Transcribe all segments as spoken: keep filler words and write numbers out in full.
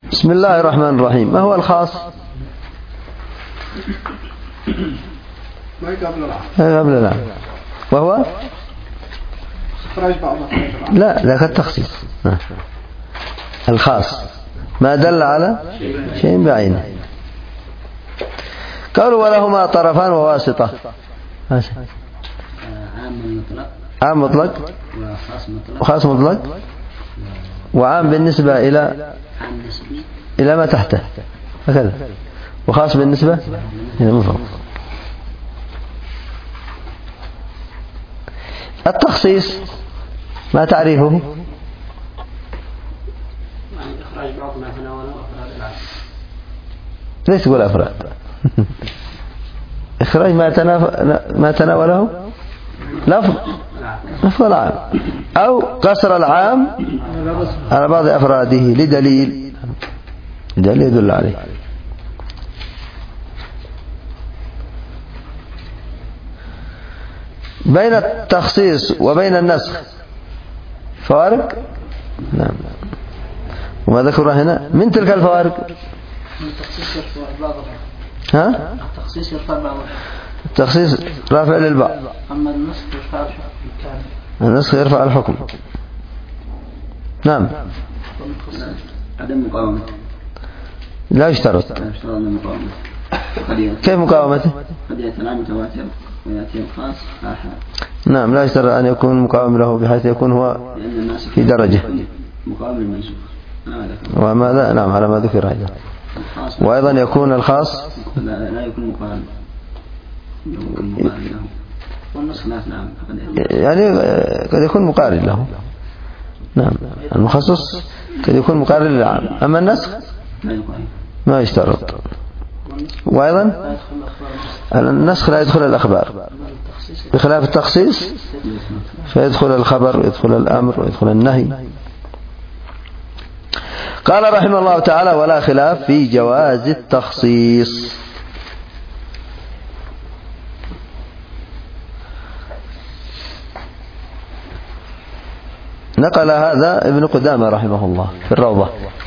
بسم الله الرحمن الرحيم. ما هو الخاص؟ ما قبل العام. وهو لا ذاك التخصيص. الخاص ما دل على شيء بعينه. قالوا ولهما طرفان وواسطة. عام مطلق عام مطلق وخاص مطلق وعام بالنسبة إلى إلى ما تحته هكذا، وخاص بالنسبة إلى ما فوق. التخصيص ما تعريفه؟ إخراج بعض ما تناوله أفراد العام. ليش تقول أفراد؟ إخراج ما ما تناوله لفظ لفظ العام، أو قصر العام على بعض أفراده لدليل دليل يدل عليه. بين التخصيص وبين النسخ فوارق؟ نعم. وما ذكر هنا من تلك الفوارق؟ التخصيص يرفع بعضها. ها؟ التخصيص يرفع بعضها. التخصيص رافع للبعض. أما النسخ يرفع الحكم بالكامل. النسخ يرفع الحكم. نعم. عدم مقاومة. لا يشترط. كيف مقاومته؟ قد يأتي العام متواتر ويأتي الخاص آحاد. نعم لا يشترط أن يكون مقاوم له بحيث يكون هو في درجة مقاوم المنسوخ. وماذا؟ نعم على ما ذكر أيضا. وأيضا يكون الخاص لا يكون مقارن له والنسخ نعم يعني قد يكون مقارن له. نعم المخصص قد يكون مقارن للعام، أما النسخ ما يشترط. وأيضا النسخ لا يدخل الأخبار بخلاف التخصيص، فيدخل الخبر ويدخل الأمر ويدخل النهي. قال رحمه الله تعالى ولا خلاف في جواز التخصيص. نقل هذا ابن قدامة رحمه الله في الروضة.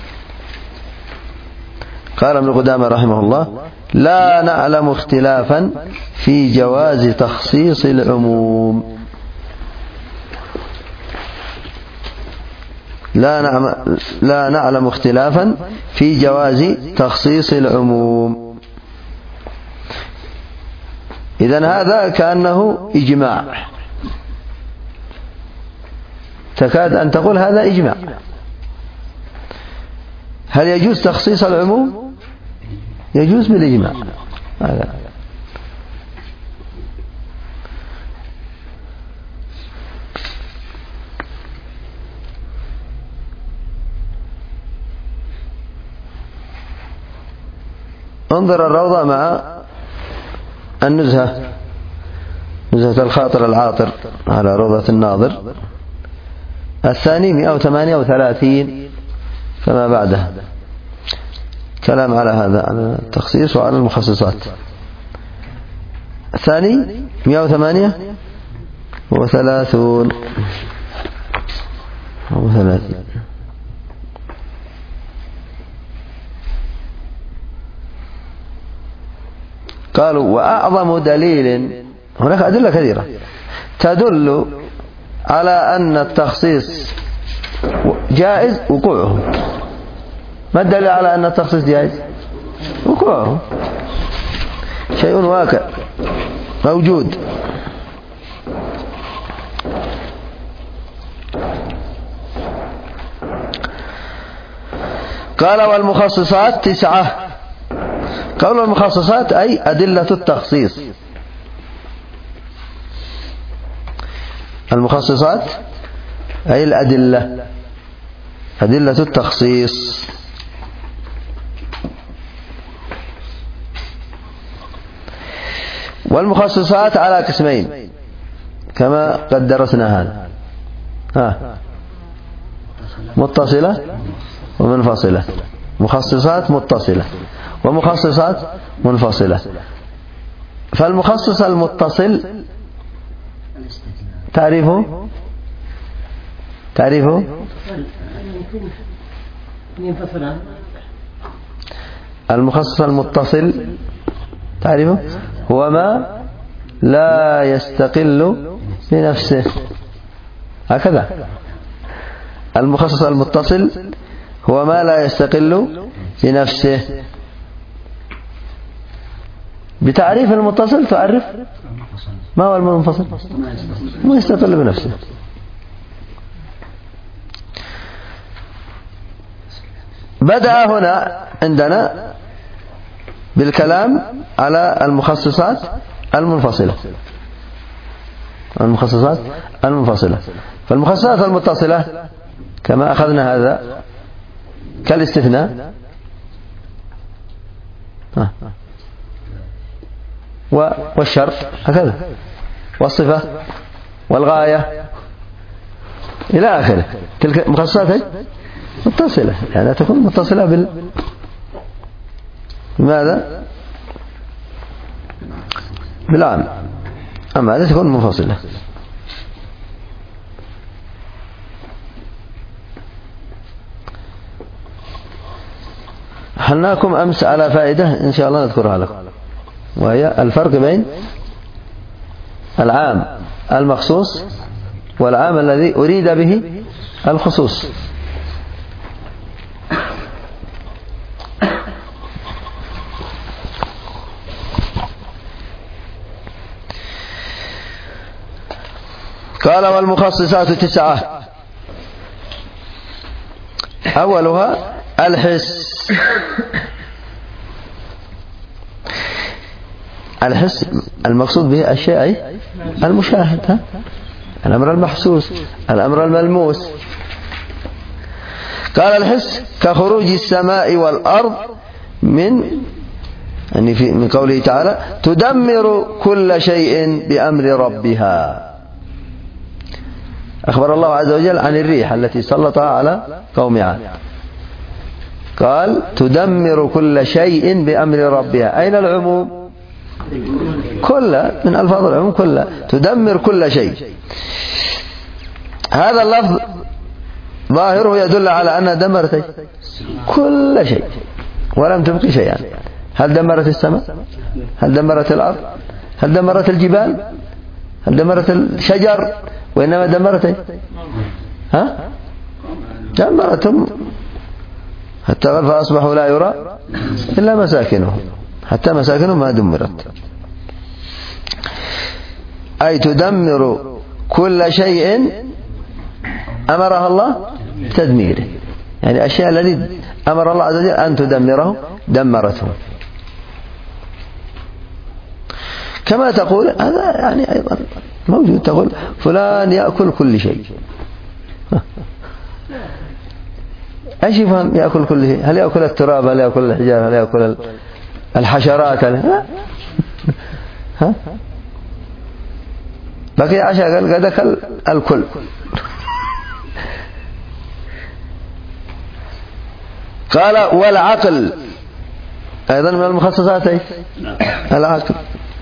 قال ابن قدامة رحمه الله لا نعلم اختلافا في جواز تخصيص العموم. لا نعلم لا نعلم اختلافا في جواز تخصيص العموم. إذن هذا كأنه إجماع، تكاد أن تقول هذا إجماع. هل يجوز تخصيص العموم؟ يجوز بالإجماع. هذا انظر الروضة مع النزهة، نزهة الخاطر العاطر على روضة الناظر الثاني مئة وثمانية وثلاثين فما بعده، كلام على هذا على التخصيص وعلى المخصصات. الثاني مئة وثمانية وثلاثون وثلاثين. قالوا وأعظم دليل، هناك أدلة كثيرة تدل على أن التخصيص جائز وقوعه. ما الدليل على أن التخصيص جائز؟ وقوعه، شيء واقع موجود. قال والمخصصات تسعة. قول المخصصات أي أدلة التخصيص. المخصصات أي الأدلة، أدلة التخصيص. والمخصصات على قسمين كما قد درسنا هذا، ها متصلة ومنفصلة. مخصصات متصلة ومخصصات منفصلة. فالمخصص المتصل تعريفه تعريفه المخصص المتصل تعرفه هو ما لا يستقل بنفسه، هكذا. المخصص المتصل هو ما لا يستقل بنفسه. بتعريف المتصل تعرف ما هو المنفصل؟ ما يستقل بنفسه. بدأ هنا عندنا بالكلام على المخصصات المنفصلة المخصصات المنفصلة فالمخصصات المتصلة كما أخذنا هذا كالاستثناء والشرط هكذا، والصفة والغاية إلى آخره. تلك مخصصات متصلة، يعني تكون متصلة بال بماذا؟ بالعام. أما هذا تكون منفصلة. حلناكم أمس على فائدة إن شاء الله نذكرها لكم، وهي الفرق بين العام المخصوص والعام الذي أريد به الخصوص. قال والمخصصات تسعة. أولها الحس. الحس المقصود به الشيء المشاهد، الأمر المحسوس، الأمر الملموس. قال الحس كخروج السماء والأرض من يعني في من قوله تعالى تدمر كل شيء بأمر ربها. أخبر الله عز وجل عن الريح التي سلطها على قوم عاد، قال تدمر كل شيء بأمر ربها. أين العموم؟ كل من ألفاظ العموم، كل تدمر كل شيء. هذا اللفظ ظاهره يدل على أنها دمرت كل شيء ولم تبقي شيئا. هل دمرت السماء؟ هل دمرت الأرض؟ هل دمرت الجبال؟ هل دمرت الشجر؟ وإنما دمرت ها؟ دمرتهم حتى فأصبحوا لا يرى إلا مساكنهم، حتى مساكنهم ما دمرت. أي تدمر كل شيء أمرها الله بتدميره، يعني الأشياء التي أمر الله عز وجل أن تدمره دمرته. كما تقول هذا يعني أيضا موجود، تقول فلان يأكل كل شيء. ايش يفهم يأكل كل شيء؟ هل يأكل التراب؟ هل يأكل الحجارة؟ هل يأكل الحشرات؟ ها؟ ها؟ بقي عشاء قال قد أكل الكل. قال والعقل أيضا من المخصصات العقل.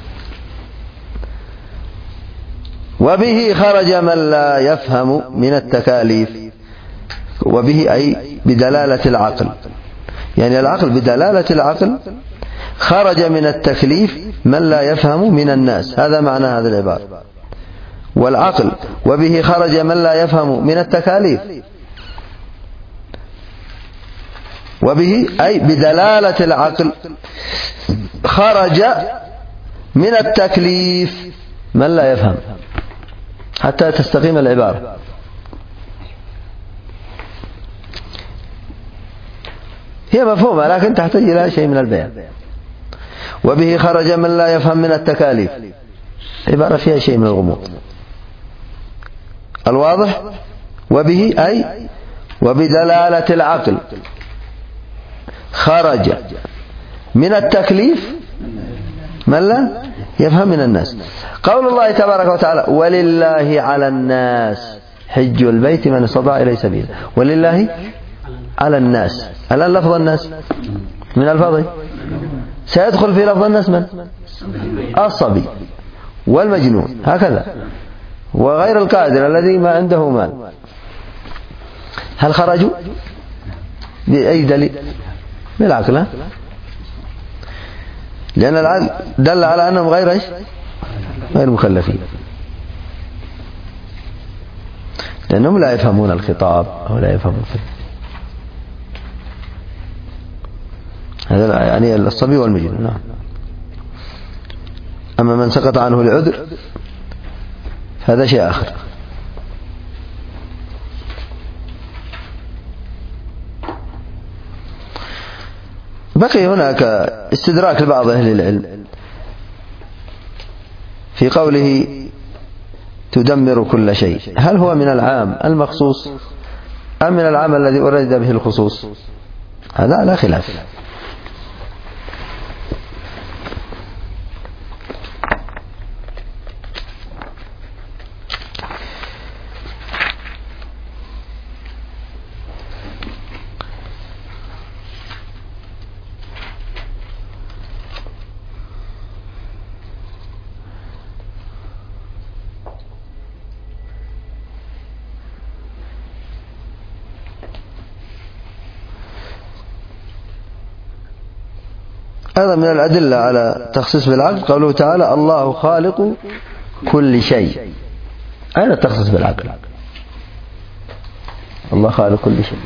وبه خرج من لا يفهم من التكاليف. وبه أي بدلالة العقل، يعني العقل بدلالة العقل خرج من التكليف من لا يفهم من الناس. هذا معنى هذه العبارة. والعقل وبه خرج من لا يفهم من التكاليف. وبه أي بدلالة العقل خرج من التكليف من لا يفهم، حتى تستقيم العبارة. هي مفهومة لكن تحتاج إلى شيء من البيان. وبه خرج من لا يفهم من التكاليف، عبارة فيها شيء من الغموض. الواضح وبه أي وبدلالة العقل خرج من التكليف من لا يفهم من الناس. قول الله تبارك وتعالى ولله على الناس حج البيت من استطاع إليه سبيلا. ولله على الناس، الآن لفظ الناس من الفاظه سيدخل في لفظ الناس من؟ الصبي والمجنون هكذا، وغير القادر الذي ما عنده مال. هل خرجوا بأي دليل؟ بالعقل. لأن العدل دل على أنهم غير إيش؟ غير مكلفين، لأنهم لا يفهمون الخطاب أو لا يفهمون الخطاب. هذا يعني الصبي والمجنون. نعم. أما من سقط عنه العذر هذا شيء آخر. بقي هناك استدراك لبعض أهل العلم في قوله تدمر كل شيء، هل هو من العام المخصوص أم من العام الذي أريد به الخصوص؟ هذا لا خلاف. هذا من الأدلة على تخصيص بالعقل قوله تعالى الله خالق كل شيء. أين التخصيص بالعقل؟ الله خالق كل شيء.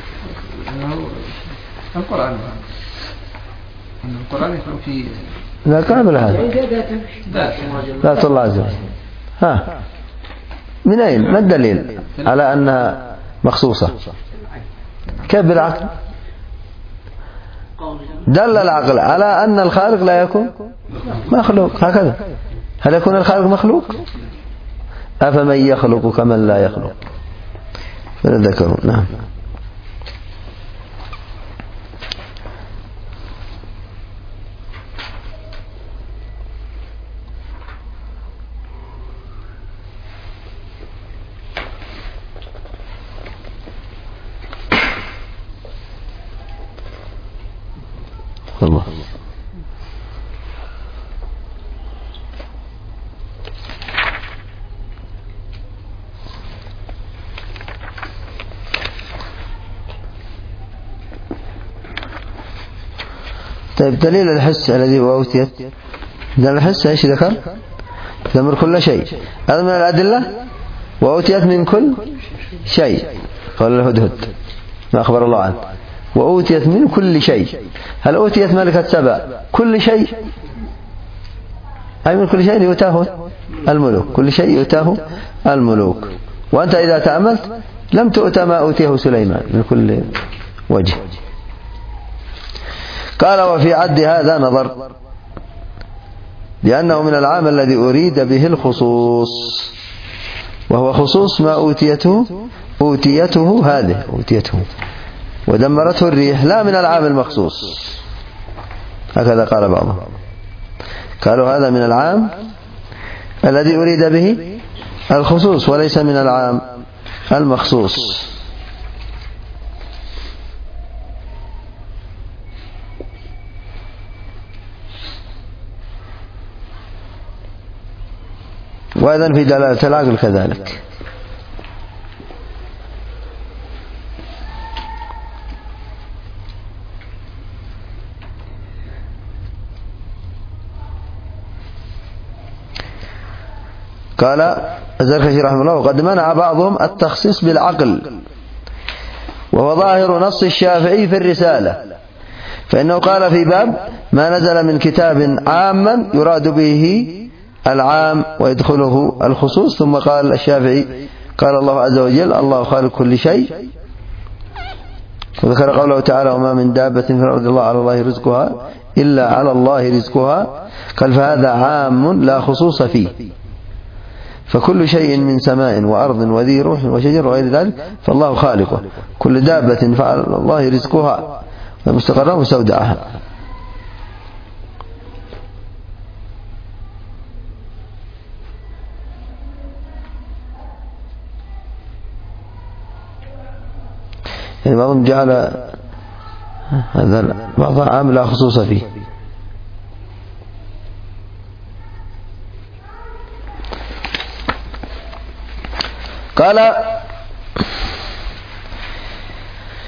القرآن القرآن يقول في لا كامل هذا ذات الله عز وجل. ها من أين؟ ما الدليل على أنها مخصوصة؟ كيف بالعقل؟ دل العقل على أن الخالق لا يكون مخلوق. هكذا هل يكون الخالق مخلوق؟ أفمن يخلق كمن لا يخلق فلذكروا. نعم. الله. طيب دليل الحس الذي هو أوتيت، دليل الحس ايش ذكر؟ تدمر كل شيء، هذا من الأدلة. وأوتيت من كل شيء قال الهدهد ما أخبر الله عنه، وأوتيت من كل شيء. هل أوتيت ملكة سبأ كل شيء؟ أي من كل شيء يؤتاه الملوك، كل شيء يؤتاه الملوك. وأنت إذا تأملت لم تؤت ما أوتيه سليمان من كل وجه. قال وفي عد هذا نظر، لأنه من العام الذي أريد به الخصوص، وهو خصوص ما أوتيته أوتيته هذه أوتيته ودمرته الريح، لا من العام المخصوص. هكذا قال بعضهم، قالوا هذا من العام الذي أريد به الخصوص وليس من العام المخصوص. وأيضا في دلالة العقل كذلك. قال الزركشي رحمه الله وقد منع بعضهم التخصيص بالعقل، وهو ظاهر نص الشافعي في الرسالة، فإنه قال في باب ما نزل من كتاب عاما يراد به العام ويدخله الخصوص. ثم قال الشافعي قال الله عز وجل الله خالق كل شيء، وذكر قوله تعالى وما من دابة في الأرض الله على الله رزقها إلا على الله رزقها، قال فهذا عام لا خصوص فيه، فكل شيء من سماء وأرض وذي روح وشجر وغير ذلك فالله خالقه، كل دابة فعلى الله رزقها ومستقرها ومستودعها. يعني بعضهم جعل هذا بعض عام لا خصوص فيه. قال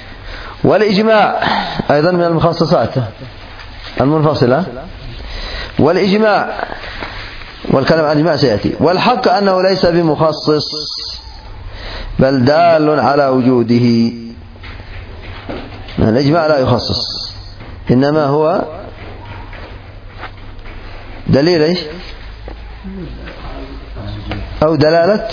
والإجماع أيضا من المخصصات المنفصلة، والإجماع، والكلام عن الإجماع سيأتي. والحق أنه ليس بمخصص بل دال على وجوده. الإجماع لا يخصص، إنما هو دليل إيش أو دلالة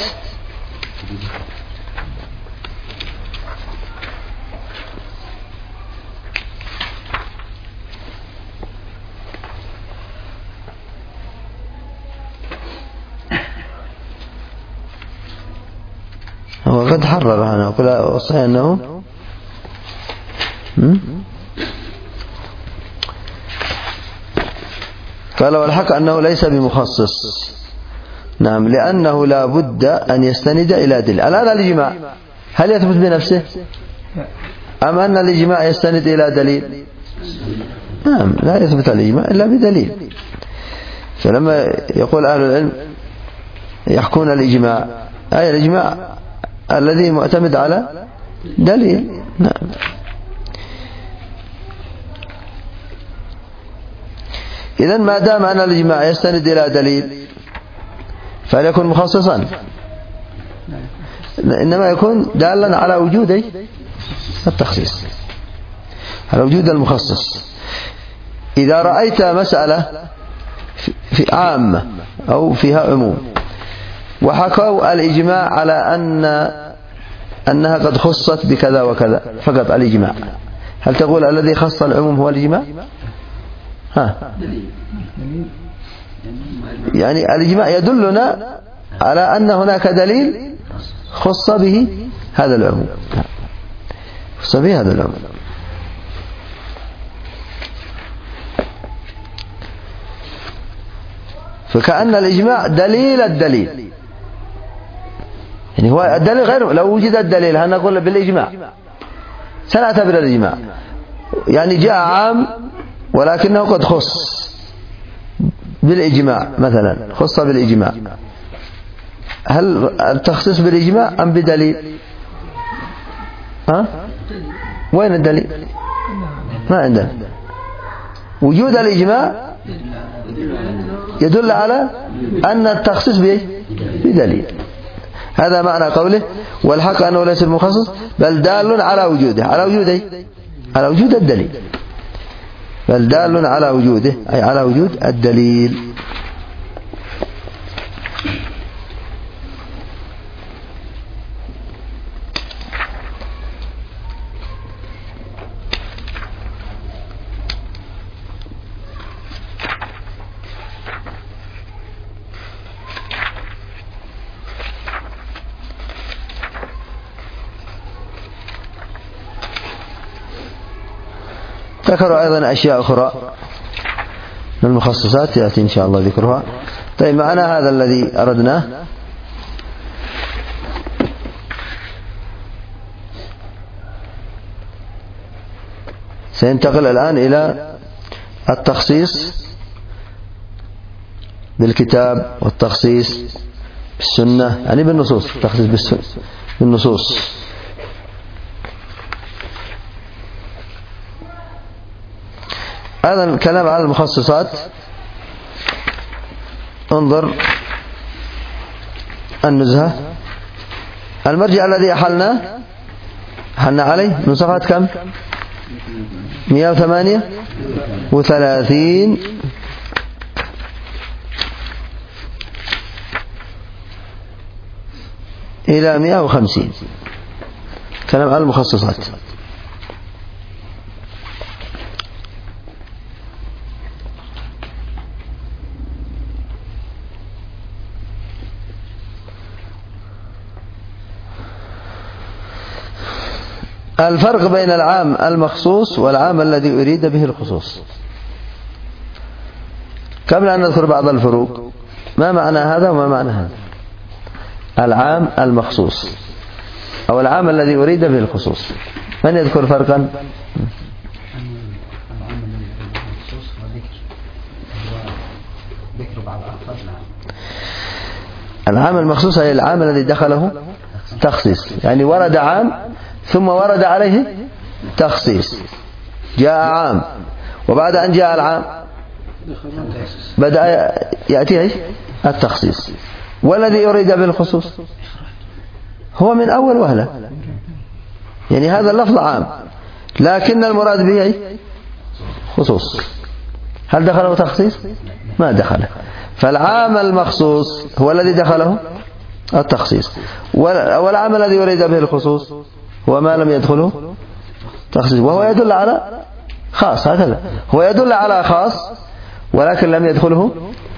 هو قد حرر هنا وقل وصحيح أنه قال والحق أنه ليس بمخصص. نعم، لأنه لا بد أن يستند إلى دليل. الآن الإجماع هل يثبت بنفسه أم أن الإجماع يستند إلى دليل؟ نعم، لا يثبت الإجماع إلا بدليل. فلما يقول أهل العلم يحكون الإجماع، أي الإجماع الذي معتمد على دليل. نعم. إذن ما دام أن الإجماع يستند إلى دليل فليكن مخصصا، إنما يكون دالا على وجود التخصيص، على وجود المخصص. إذا رأيت مسألة في عامة أو فيها عموم وحكوا الإجماع على أن أنها قد خصت بكذا وكذا فقط الإجماع، هل تقول الذي خص العموم هو الإجماع؟ ها، يعني الإجماع يدلنا على أن هناك دليل خص به هذا العموم، خص به هذا العموم. فكأن الإجماع دليل الدليل، يعني هو الدليل غير، لو وجد الدليل هل نقول بالإجماع؟ سنعتبر الإجماع يعني جاء عام ولكنه قد خص بالإجماع، مثلا خص بالإجماع، هل التخصيص بالإجماع أم بدليل؟ ها؟ وين الدليل؟ ما عندنا. وجود الإجماع يدل على أن التخصيص بدليل. هذا معنى قوله والحق أنه ليس المخصص بل دال على وجوده، على وجوده على وجود الدليل، بل دال على وجوده أي على وجود الدليل. ذكروا أيضا أشياء أخرى من المخصصات يأتي إن شاء الله ذكرها. طيب، معنا هذا الذي أردناه. سينتقل الآن إلى التخصيص بالكتاب والتخصيص بالسنة، يعني بالنصوص، التخصيص بالنصوص. هذا الكلام على المخصصات. انظر النزهة، المرجع الذي أحلنا أحلنا عليه من صفحة كم؟ مئة وثمانية وثلاثين إلى مئة وخمسين، كلام على المخصصات. الفرق بين العام المخصوص والعام الذي أريد به الخصوص. قبل أن نذكر بعض الفروق، ما معنى هذا وما معنى هذا؟ العام المخصوص أو العام الذي أريد به الخصوص، من يذكر فرقا؟ العام المخصوص هي العام الذي دخله تخصيص، يعني ورد عام ثم ورد عليه تخصيص. جاء عام وبعد أن جاء العام بدأ يأتي إيش التخصيص. والذي يريد به الخصوص هو من أول وهلة، يعني هذا اللفظ عام لكن المراد به إيش خصوص. هل دخله تخصيص؟ ما دخله. فالعام المخصوص هو الذي دخله التخصيص، والعام الذي يريد به الخصوص هو ما لم يدخله تخصيص، وهو يدل على خاص. هكذا هو يدل على خاص ولكن لم يدخله.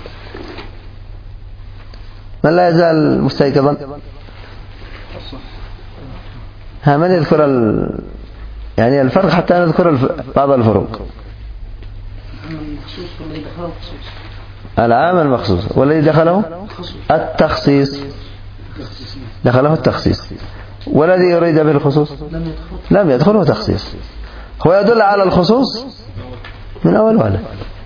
من لا يزال مستيقظا؟ ها من يذكر ال... يعني الفرق حتى نذكر الف... بعض الفروق. العام المخصوص والذي دخله التخصيص، دخله التخصيص. والذي يريد به الخصوص لم يدخله تخصيص. هو يدل على الخصوص من أول وهلة.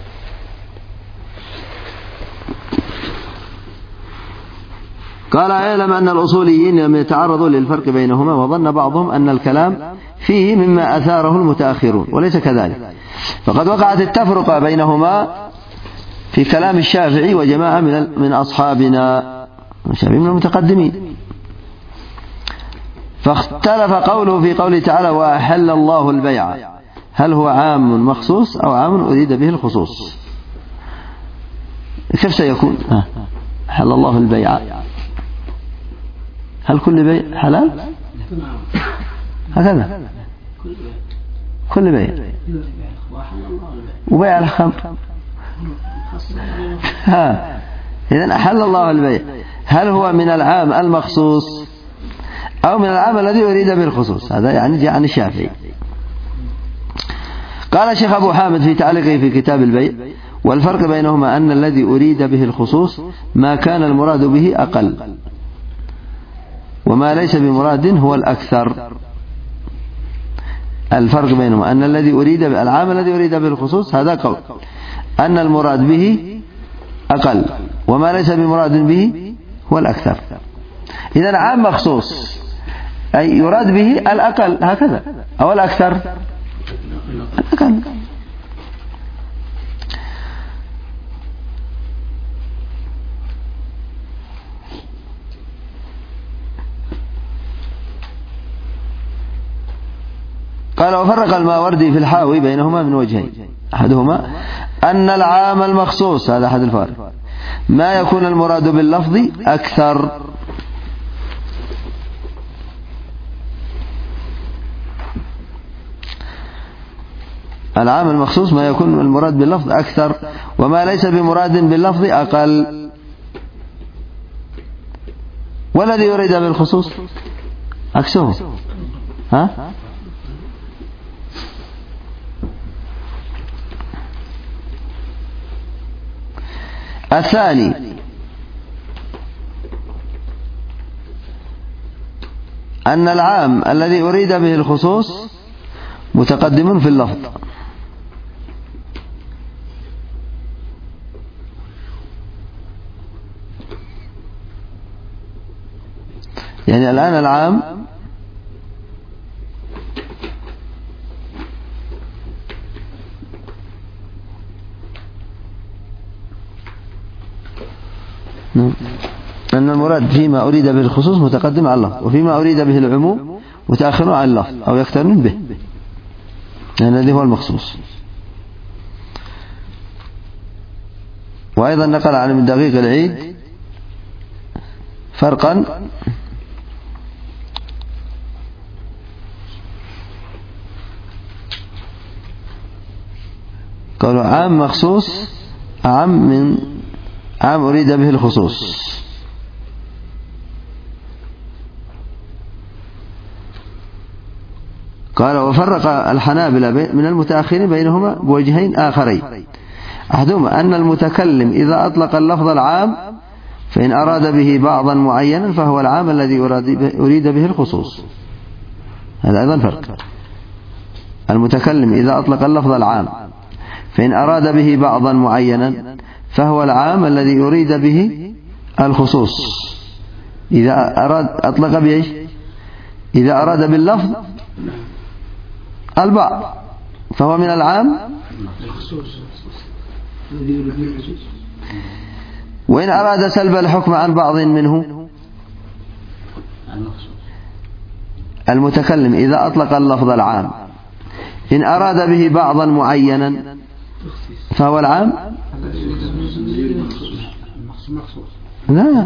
قال اعلم أن الأصوليين لم يتعرضوا للفرق بينهما، وظن بعضهم أن الكلام فيه مما أثاره المتأخرون، وليس كذلك، فقد وقعت التفرقة بينهما في كلام الشافعي وجماعة من من أصحابنا الشافعي من المتقدمين. فاختلف قوله في قوله تعالى وأحل الله البيع، هل هو عام مخصوص أو عام أريد به الخصوص؟ كيف سيكون؟ أحل الله البيع، هل كل بيع حلال؟ هكذا كل بيع، وبيع الخمر. ها إذن أحل الله البيع، هل هو من العام المخصوص أو من العام الذي يريد به الخصوص؟ هذا يعني جاء عن الشافعي. قال الشيخ أبو حامد في تعليقه في كتاب البيع والفرق بينهما أن الذي أريد به الخصوص ما كان المراد به أقل، وما ليس بمراد هو الأكثر. الفرق بينهما أن الذي أريد العام الذي أريد به الخصوص هذا قول، أن المراد به أقل وما ليس بمراد به هو الأكثر. إذن عام مخصوص أي يراد به الأقل هكذا أو الأكثر الأقل. قال وفرق الماوردي في الحاوي بينهما من وجهين، أحدهما أن العام المخصوص هذا أحد الفارق ما يكون المراد باللفظ أكثر، العام المخصوص ما يكون المراد باللفظ أكثر وما ليس بمراد باللفظ أقل. والذي يريد بالخصوص عكسه. ها الثاني أن العام الذي أريد به الخصوص متقدم في اللفظ، يعني الآن العام أن المراد فيما أريد به الخصوص متقدم على اللفظ، وفيما أريد به العموم متأخر عن اللفظ أو يقترن به، لأن هذا هو المخصوص. وأيضا نقل عن ابن دقيق العيد فرقا قالوا عام مخصوص عام من عام أريد به الخصوص. قال وفرق الحنابلة من المتأخرين بينهما بوجهين آخرين، أحدهما أن المتكلم إذا أطلق اللفظ العام فإن أراد به بعضا معينا فهو العام الذي أريد به الخصوص. هذا أيضا فرق. المتكلم إذا أطلق اللفظ العام فإن أراد به بعضا معينا فهو العام الذي يريد به الخصوص. إذا أراد أطلق بإيش؟ إذا أراد باللفظ البعض فهو من العام وإن أراد سلب الحكم عن بعض منه المتكلم إذا أطلق اللفظ العام إن أراد به بعضا معينا فهو العام. لا،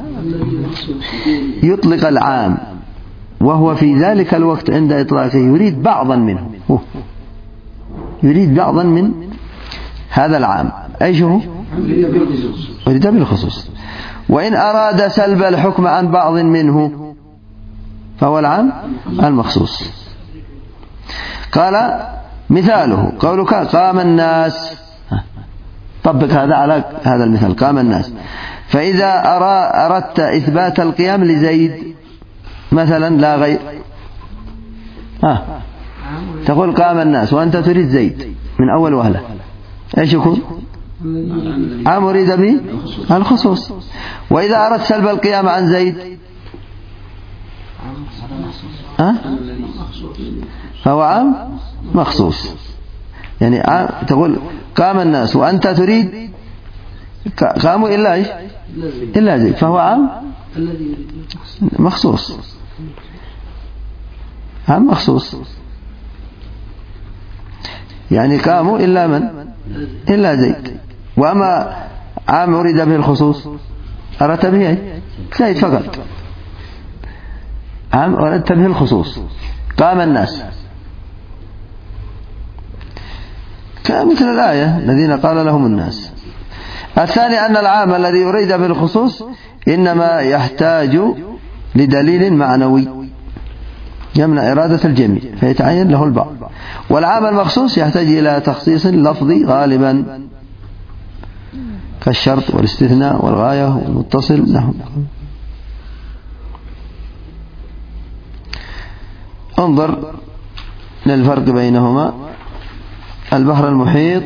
يطلق العام وهو في ذلك الوقت عند إطلاقه يريد بعضا منه، يريد بعضا من هذا العام. أيش هو؟ يريد بالخصوص. وإن أراد سلب الحكم عن بعض منه فهو العام المخصوص. قال مثاله قولك قام الناس، طبق هذا على هذا المثال، قام الناس. فإذا أردت إثبات القيام لزيد مثلا لا غير، ها تقول قام الناس وأنت تريد زيد من أول وهلة، إيش يكون؟ عام أريد به الخصوص. وإذا أردت سلب القيام عن زيد ها فهو عام مخصوص. يعني عام تقول قام الناس وأنت تريد قاموا إلا إيش؟ إلا زيد، فهو عام مخصوص، عام مخصوص. يعني قاموا إلا من؟ إلا زيد. وأما عام أريد به الخصوص أردت به زيد فقط، عام أردت به الخصوص قام الناس، كمثل الآية الذين قال لهم الناس. الثاني أن العام الذي يريد به الخصوص إنما يحتاج لدليل معنوي يمنع إرادة الجميع فيتعين له البعض، والعام المخصوص يحتاج إلى تخصيص لفظي غالبا كالشرط والاستثناء والغاية والمتصل نحو. انظر للفرق بينهما. البحر المحيط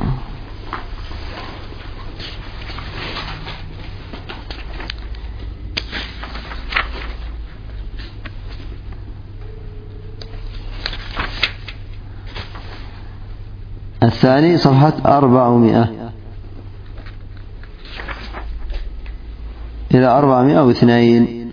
الثاني صفحة أربعمائة إلى أربعمائة واثنين.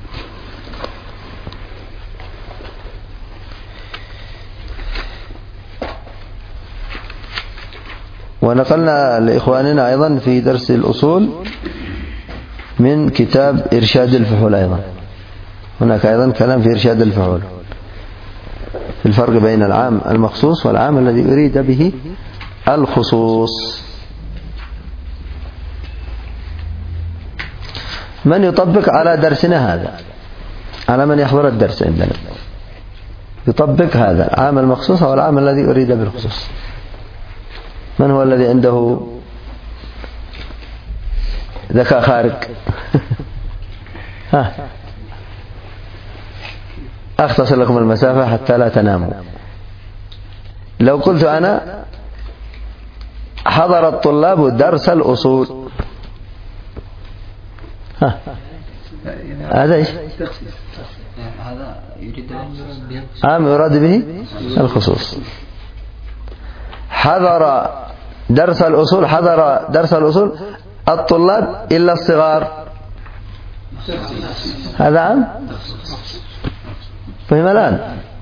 ونقلنا لإخواننا أيضا في درس الأصول من كتاب إرشاد الفحول، أيضا هناك أيضا كلام في إرشاد الفحول في الفرق بين العام المخصوص والعام الذي يريد به الخصوص. من يطبق على درسنا هذا، على من يحضر الدرس عندنا يطبق هذا العام المخصوص أو العام الذي يريد بالخصوص؟ من هو الذي عنده ذكاء خارق؟ ها أختصر لكم المسافة حتى لا تناموا. لو قلت أنا حضر الطلاب درس الأصول، ها هذا إيش؟ هذا يريد عام يراد به الخصوص. حضر درس الأصول، حضر درس الأصول الطلاب إلا الصغار، هذا عام. فهم الآن؟